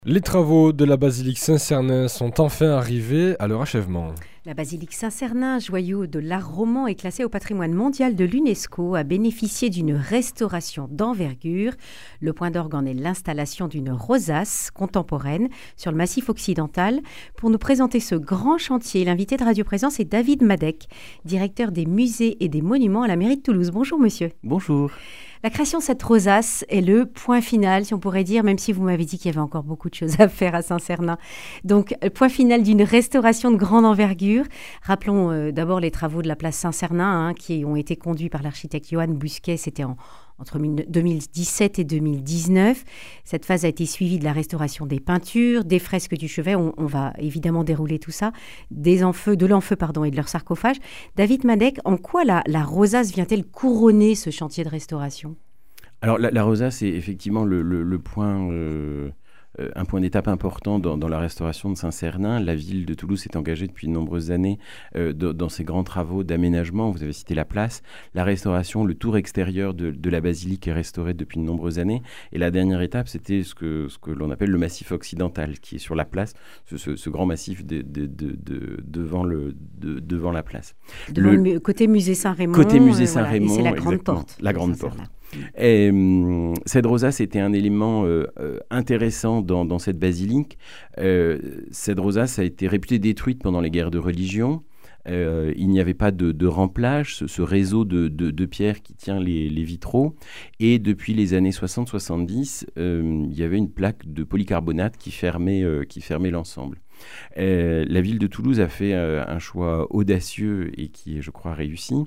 Les travaux de la basilique Saint-Cernin sont enfin arrivés à leur achèvement. La basilique Saint-Cernin, joyau de l'art roman et classé au patrimoine mondial de l'UNESCO, a bénéficié d'une restauration d'envergure. Le point d'orgue en est l'installation d'une rosace contemporaine sur le massif occidental. Pour nous présenter ce grand chantier, l'invité de Radio Présence est David Madec, directeur des musées et des monuments à la mairie de Toulouse. Bonjour monsieur. Bonjour. La création de cette rosace est le point final, si on pourrait dire, même si vous m'avez dit qu'il y avait encore beaucoup de choses à faire à Saint-Cernin. Donc, point final d'une restauration de grande envergure. Rappelons d'abord les travaux de la place Saint-Cernin qui ont été conduits par l'architecte Johan Busquet. C'était entre 2017 et 2019. Cette phase a été suivie de la restauration des peintures, des fresques du chevet. On va évidemment dérouler tout ça, de l'enfeu et de leur sarcophage. David Madec, en quoi la rosace vient-elle couronner ce chantier de restauration ? Alors la rosace est effectivement le point, un point d'étape important dans la restauration de Saint-Cernin. La ville de Toulouse s'est engagée depuis de nombreuses années dans ces grands travaux d'aménagement. Vous avez cité la place, la restauration, le tour extérieur de la basilique est restauré depuis de nombreuses années. Et la dernière étape, c'était ce que l'on appelle le massif occidental, qui est sur la place, ce grand massif devant la place. Côté musée Saint-Raymond. Côté musée Saint-Raymond, c'est la grande porte. La grande porte. Et, cette rosace était un élément intéressant dans cette basilique. Cette rosace a été réputée détruite pendant les guerres de religion. Il n'y avait pas de remplage, ce réseau de pierres qui tient les vitraux. Et depuis les années 60-70, il y avait une plaque de polycarbonate qui fermait l'ensemble. La ville de Toulouse a fait un choix audacieux et qui est, je crois, réussi,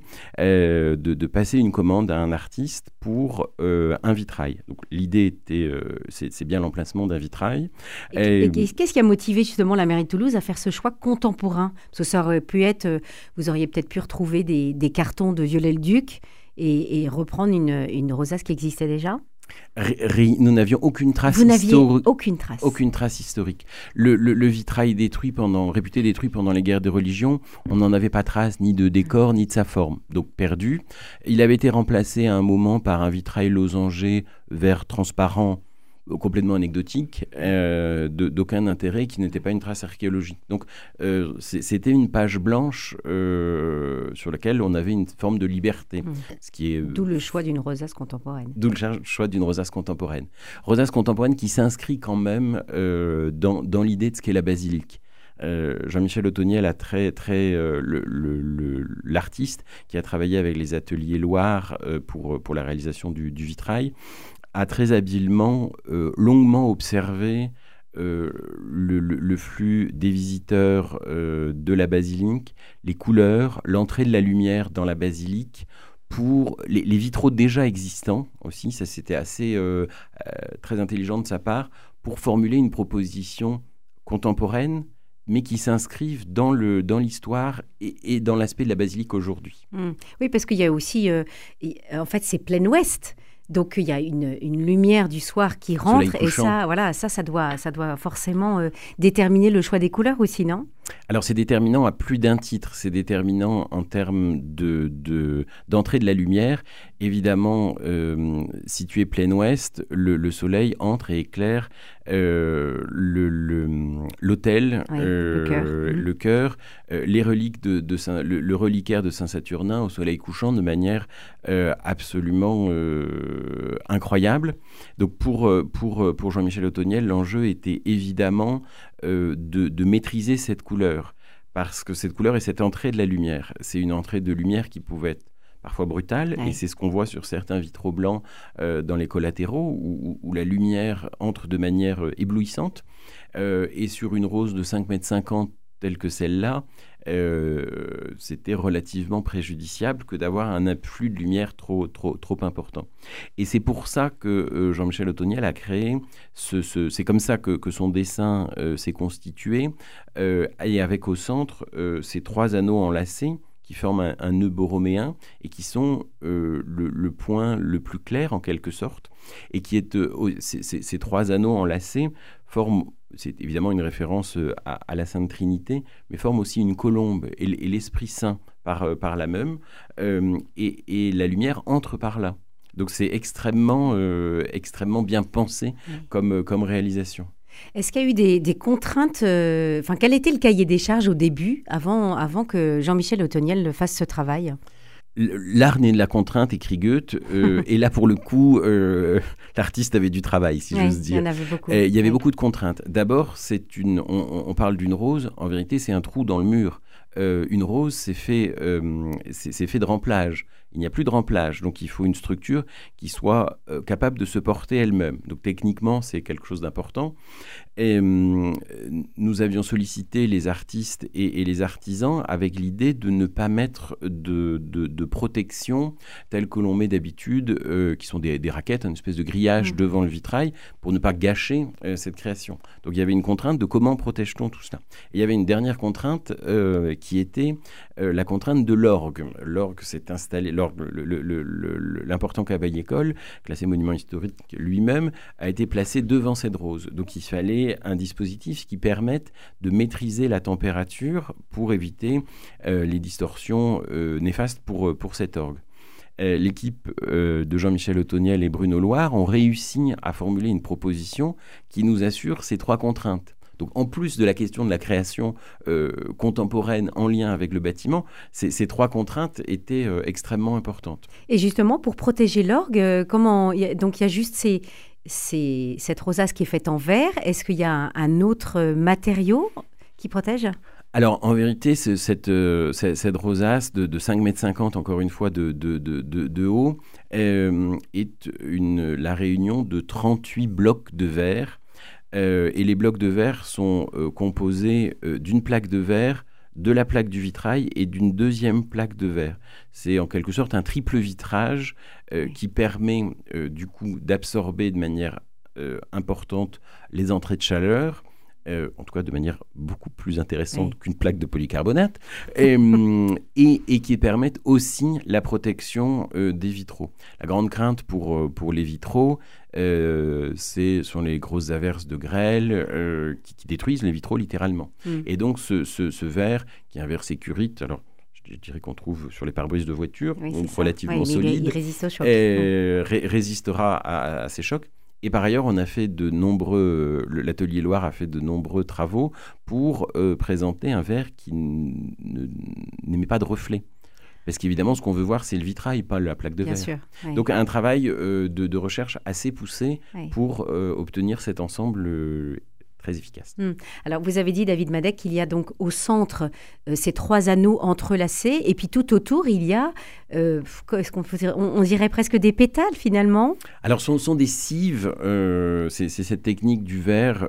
de passer une commande à un artiste pour un vitrail. Donc, l'idée était, c'est bien l'emplacement d'un vitrail. Et qu'est-ce qui a motivé justement la mairie de Toulouse à faire ce choix contemporain ? Parce que ça aurait pu être, vous auriez peut-être pu retrouver des cartons de Viollet-le-Duc et reprendre une rosace qui existait déjà ? Nous n'avions aucune trace historique. Aucune trace historique. Le vitrail réputé détruit pendant les guerres de religion, on n'en avait pas trace ni de décor ni de sa forme, donc perdu. Il avait été remplacé à un moment par un vitrail losangé vert transparent, complètement anecdotique, d'aucun intérêt, qui n'était pas une trace archéologique. Donc c'était une page blanche sur laquelle on avait une forme de liberté. D'où le choix d'une rosace contemporaine. Rosace contemporaine qui s'inscrit quand même dans l'idée de ce qu'est la basilique. Jean-Michel Othoniel a l'artiste qui a travaillé avec les ateliers Loire pour la réalisation du vitrail, a très habilement, longuement observé le flux des visiteurs de la basilique, les couleurs, l'entrée de la lumière dans la basilique, pour les vitraux déjà existants aussi. Ça, c'était assez très intelligent de sa part, pour formuler une proposition contemporaine, mais qui s'inscrivent dans l'histoire et dans l'aspect de la basilique aujourd'hui. Oui, parce qu'il y a aussi, en fait, c'est plein ouest. Donc, il y a une lumière du soir qui rentre et ça doit forcément déterminer le choix des couleurs aussi, non ? Alors, c'est déterminant à plus d'un titre. C'est déterminant en termes d'entrée de la lumière. Évidemment, situé plein ouest, le soleil entre et éclaire l'autel, le chœur, les reliques le reliquaire de Saint-Saturnin au soleil couchant de manière absolument incroyable. Donc pour Jean-Michel Othoniel, l'enjeu était évidemment de maîtriser cette couleur, parce que cette couleur est cette entrée de la lumière. C'est une entrée de lumière qui pouvait être parfois brutale, et c'est ce qu'on voit sur certains vitraux blancs dans les collatéraux, où la lumière entre de manière éblouissante, et sur une rose de 5,50 m telle que celle-là, c'était relativement préjudiciable que d'avoir un afflux de lumière trop important. Et c'est pour ça que Jean-Michel Othoniel a créé, c'est comme ça que son dessin s'est constitué, et avec au centre ces trois anneaux enlacés qui forment un nœud borroméen et qui sont le point le plus clair en quelque sorte, et qui est ces trois anneaux enlacés forment, c'est évidemment une référence à la Sainte Trinité, mais forment aussi une colombe et l'Esprit Saint par là même, et la lumière entre par là. Donc c'est extrêmement bien pensé comme réalisation. Est-ce qu'il y a eu des contraintes, quel était le cahier des charges au début, avant que Jean-Michel Otoniel fasse ce travail ? L'art naît de la contrainte, écrit Goethe, et là pour le coup, l'artiste avait du travail, si j'ose dire. Il y en avait beaucoup. Il y avait beaucoup de contraintes. D'abord, on parle d'une rose, en vérité c'est un trou dans le mur. Une rose, c'est fait de remplage. Il n'y a plus de remplage, donc il faut une structure qui soit capable de se porter elle-même. Donc techniquement, c'est quelque chose d'important. Et nous avions sollicité les artistes et les artisans avec l'idée de ne pas mettre de protection telle que l'on met d'habitude, qui sont des raquettes, une espèce de grillage devant le vitrail, pour ne pas gâcher cette création. Donc il y avait une contrainte de comment protège-t-on tout cela. Et il y avait une dernière contrainte qui était la contrainte de l'orgue. L'orgue s'est installé, l'important Cavaillé-Coll, classé monument historique lui-même, a été placé devant cette rose. Donc il fallait un dispositif qui permette de maîtriser la température pour éviter les distorsions néfastes pour cet orgue. L'équipe de Jean-Michel Otoniel et Bruno Loire ont réussi à formuler une proposition qui nous assure ces 3 contraintes. Donc, en plus de la question de la création contemporaine en lien avec le bâtiment, ces 3 contraintes étaient extrêmement importantes. Et justement, pour protéger l'orgue, donc il y a juste cette rosace qui est faite en verre. Est-ce qu'il y a un autre matériau qui protège ? Alors, en vérité, cette rosace de 5,50 m, encore une fois, de haut, est la réunion de 38 blocs de verre. Et les blocs de verre sont composés d'une plaque de verre, de la plaque du vitrail et d'une deuxième plaque de verre. C'est en quelque sorte un triple vitrage qui permet du coup d'absorber de manière importante les entrées de chaleur, en tout cas de manière beaucoup plus intéressante qu'une plaque de polycarbonate, et qui permettent aussi la protection des vitraux. La grande crainte pour les vitraux, sont les grosses averses de grêle qui détruisent les vitraux littéralement. Et donc ce verre, qui est un verre sécurite, alors je dirais qu'on trouve sur les pare-brises de voitures, donc relativement solide, il résiste aux chocs. Résistera à ces chocs. Et par ailleurs, l'atelier Loire a fait de nombreux travaux pour présenter un verre qui n'émet pas de reflet. Parce qu'évidemment, ce qu'on veut voir, c'est le vitrail, pas la plaque de verre. Bien sûr, oui. Donc un travail de recherche assez poussé pour obtenir cet ensemble très efficace. Alors, vous avez dit, David Madec, qu'il y a donc au centre ces 3 anneaux entrelacés, et puis tout autour, il y a, on dirait presque des pétales, finalement. Alors, ce sont des cives, c'est cette technique du verre...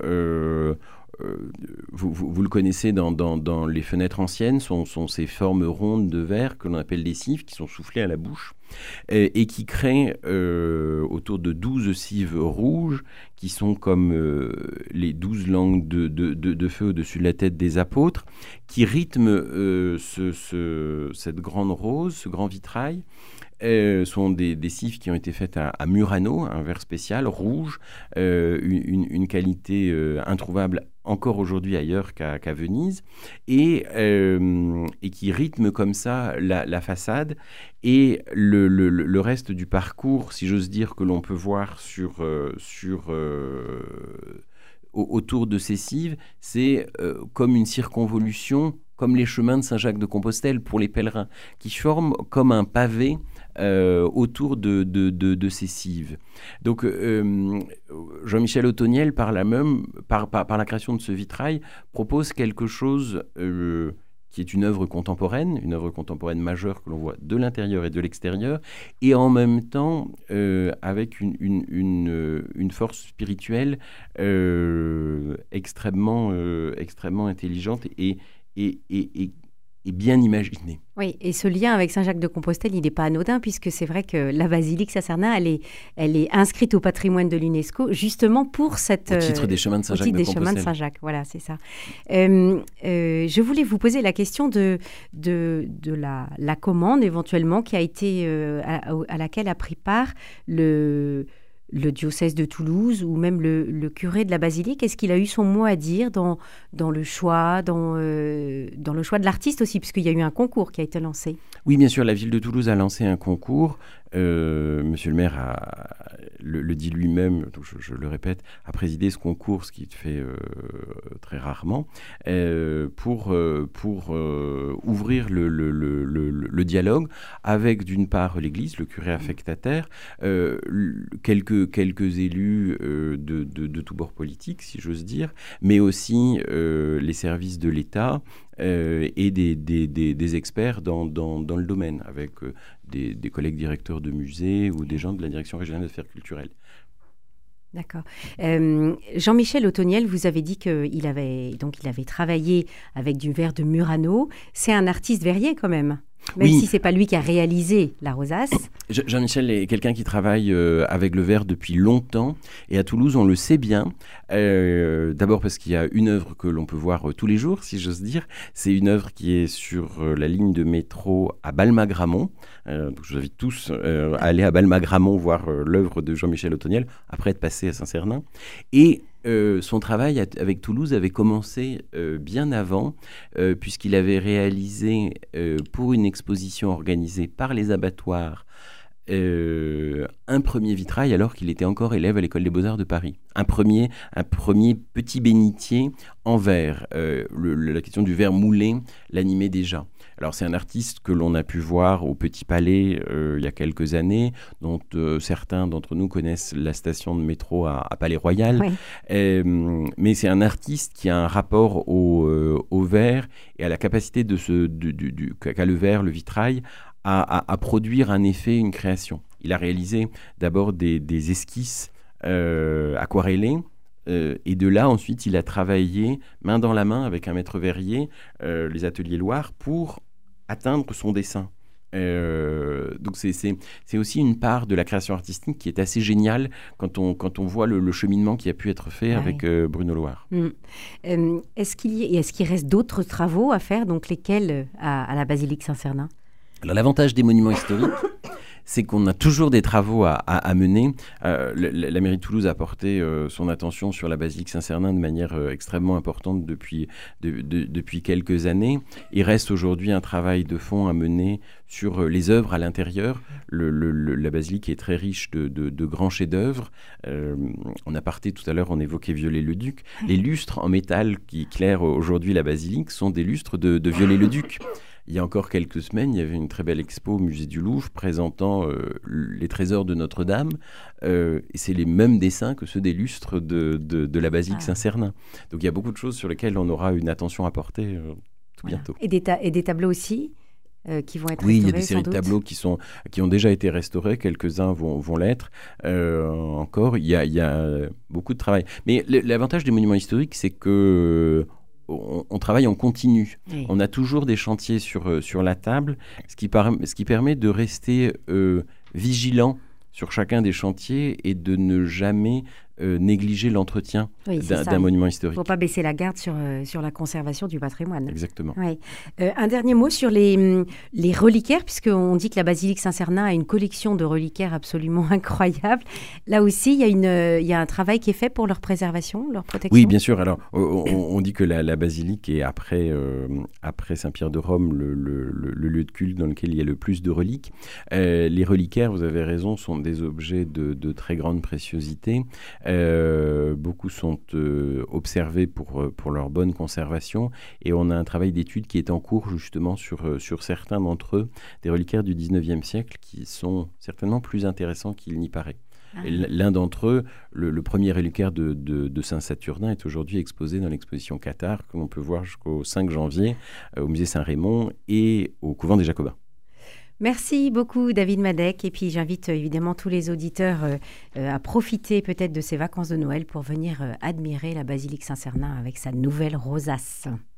Vous le connaissez dans les fenêtres anciennes, sont ces formes rondes de verre que l'on appelle des cives, qui sont soufflées à la bouche et qui créent autour de 12 cives rouges qui sont comme les 12 langues de feu au-dessus de la tête des apôtres, qui rythment cette grande rose, ce grand vitrail. Sont des cives qui ont été faites à Murano, un verre spécial, rouge, une qualité introuvable encore aujourd'hui ailleurs qu'à Venise, et qui rythme comme ça la façade. Et le reste du parcours, si j'ose dire, que l'on peut voir autour de ces cives, c'est comme une circonvolution, comme les chemins de Saint-Jacques-de-Compostelle pour les pèlerins, qui forment comme un pavé autour de ces cives. Donc Jean-Michel Otoniel, par la création de ce vitrail, propose quelque chose qui est une œuvre contemporaine majeure que l'on voit de l'intérieur et de l'extérieur, et en même temps avec une force spirituelle extrêmement intelligente et bien imaginée. Oui, et ce lien avec Saint-Jacques-de-Compostelle, il n'est pas anodin, puisque c'est vrai que la basilique Saint-Sernin, elle est inscrite au patrimoine de l'UNESCO, justement pour cette... Au titre des chemins de Saint-Jacques-de-Compostelle. Au titre des chemins de Saint-Jacques, voilà, c'est ça. Je voulais vous poser la question de la commande, éventuellement, qui a été, à laquelle a pris part le diocèse de Toulouse ou même le curé de la basilique. Est-ce qu'il a eu son mot à dire dans le choix, dans le choix de l'artiste aussi, puisqu'il y a eu un concours qui a été lancé? Oui, bien sûr, la ville de Toulouse a lancé un concours Monsieur le maire le dit lui-même, donc je le répète, a présidé ce concours, ce qu'il fait très rarement, pour ouvrir le dialogue avec, d'une part, l'Église, le curé affectataire, quelques élus de tous bords politiques, si j'ose dire, mais aussi les services de l'État et des experts dans le domaine, avec des collègues directeurs de musées ou des gens de la Direction régionale des affaires culturelles. D'accord. Jean-Michel Othoniel, vous avez dit qu'il avait travaillé avec du verre de Murano. C'est un artiste verrier quand même, même si ce n'est pas lui qui a réalisé la rosace. Jean-Michel est quelqu'un qui travaille avec le verre depuis longtemps. Et à Toulouse, on le sait bien. D'abord parce qu'il y a une œuvre que l'on peut voir tous les jours, si j'ose dire. C'est une œuvre qui est sur la ligne de métro à Balma-Gramont. Donc je vous invite tous à aller à Balma-Gramont voir l'œuvre de Jean-Michel Othoniel, après être passé à Saint-Cernin. Et son travail avec Toulouse avait commencé bien avant, puisqu'il avait réalisé pour une exposition organisée par les abattoirs un premier vitrail alors qu'il était encore élève à l'École des Beaux-Arts de Paris. Un premier petit bénitier en verre. La question du verre moulé l'animait déjà. Alors c'est un artiste que l'on a pu voir au Petit Palais il y a quelques années, dont certains d'entre nous connaissent la station de métro à Palais Royal. Oui. Mais c'est un artiste qui a un rapport au verre et à la capacité qu'a le verre, le vitrail, à produire un effet, une création. Il a réalisé d'abord des esquisses aquarellées, et de là, ensuite, il a travaillé main dans la main avec un maître verrier, les ateliers Loire, pour atteindre son dessin. Donc c'est aussi une part de la création artistique qui est assez géniale quand on voit le cheminement qui a pu être fait avec Bruno Loire. Est-ce qu'il reste d'autres travaux à faire, donc lesquels à la basilique Saint-Cernin ? Alors l'avantage des monuments historiques, c'est qu'on a toujours des travaux à mener. La mairie de Toulouse a porté son attention sur la basilique Saint-Cernin de manière extrêmement importante depuis quelques années. Il reste aujourd'hui un travail de fond à mener sur les œuvres à l'intérieur. La basilique est très riche de grands chefs-d'œuvre. En aparté, tout à l'heure, on évoquait Viollet-le-Duc. Les lustres en métal qui éclairent aujourd'hui la basilique sont des lustres de Viollet-le-Duc. Il y a encore quelques semaines, il y avait une très belle expo au musée du Louvre présentant les trésors de Notre-Dame. Et c'est les mêmes dessins que ceux des lustres de la basilique Saint-Cernin. Donc il y a beaucoup de choses sur lesquelles on aura une attention à porter tout bientôt. Et des tableaux aussi qui vont être restaurés. Oui, il y a des séries de tableaux qui ont déjà été restaurés. Quelques-uns vont l'être encore. Il y a beaucoup de travail. Mais l'avantage des monuments historiques, c'est que on travaille en continu. Oui. On a toujours des chantiers sur la table, ce qui permet de rester vigilant sur chacun des chantiers et de ne jamais négliger l'entretien d'un monument historique. Il ne faut pas baisser la garde sur la conservation du patrimoine. Exactement. Oui. Un dernier mot sur les reliquaires, puisqu'on dit que la basilique Saint-Cernin a une collection de reliquaires absolument incroyable. Là aussi, il y a un travail qui est fait pour leur préservation, leur protection. Oui, bien sûr. Alors, on dit que la basilique est, après Saint-Pierre de Rome, le lieu de culte dans lequel il y a le plus de reliques. Les reliquaires, vous avez raison, sont des objets de très grande préciosité. Beaucoup sont observés pour leur bonne conservation et on a un travail d'étude qui est en cours justement sur certains d'entre eux, des reliquaires du 19e siècle qui sont certainement plus intéressants qu'il n'y paraît. Et l'un d'entre eux, le premier reliquaire de Saint-Saturnin, est aujourd'hui exposé dans l'exposition Qatar que l'on peut voir jusqu'au 5 janvier au musée Saint-Raymond et au couvent des Jacobins. Merci beaucoup David Madec, et puis j'invite évidemment tous les auditeurs à profiter peut-être de ces vacances de Noël pour venir admirer la basilique Saint-Cernin avec sa nouvelle rosace.